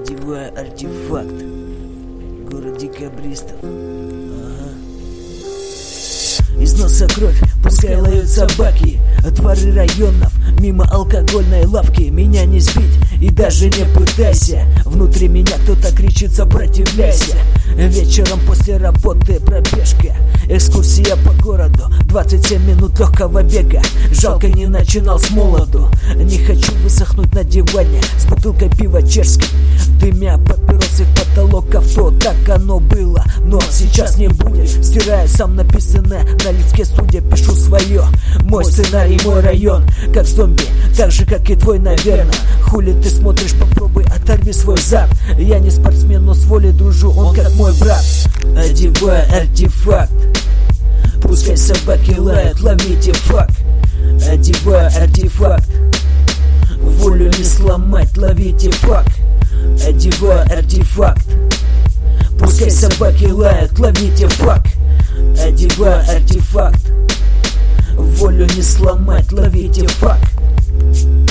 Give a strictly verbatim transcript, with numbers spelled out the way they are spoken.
Одеваю артефакт. Город декабристов. Ага. Из носа кровь, пускай лают собаки. Отворы районов, мимо алкогольной лавки. Меня не сбить и даже не пытайся. Внутри меня кто-то кричит: сопротивляйся. Вечером после работы пробежка, экскурсия по городу, двадцать семь минут легкого бега. Жалко, не начинал с молоду. Не хочу высохнуть на диване с бутылкой пива чешской, дымя папиросы в потолок авто. Так оно было, но сейчас не будет. Стираю сам написанное на листке судя, пишу свое. Мой сценарий, мой район, как зомби, так же как и твой, наверное. Хули ты смотришь, попробуй оторви свой зад. Я не спортсмен, но с волей дружу, он как мой брат. Одеваю артефакт, пускай собаки лают, ловите факт. Одеваю артефакт, волю не сломать, ловите факт. Одеваю артефакт, пускай собаки лают, ловите факт. Одеваю артефакт, волю не сломать, ловите факт.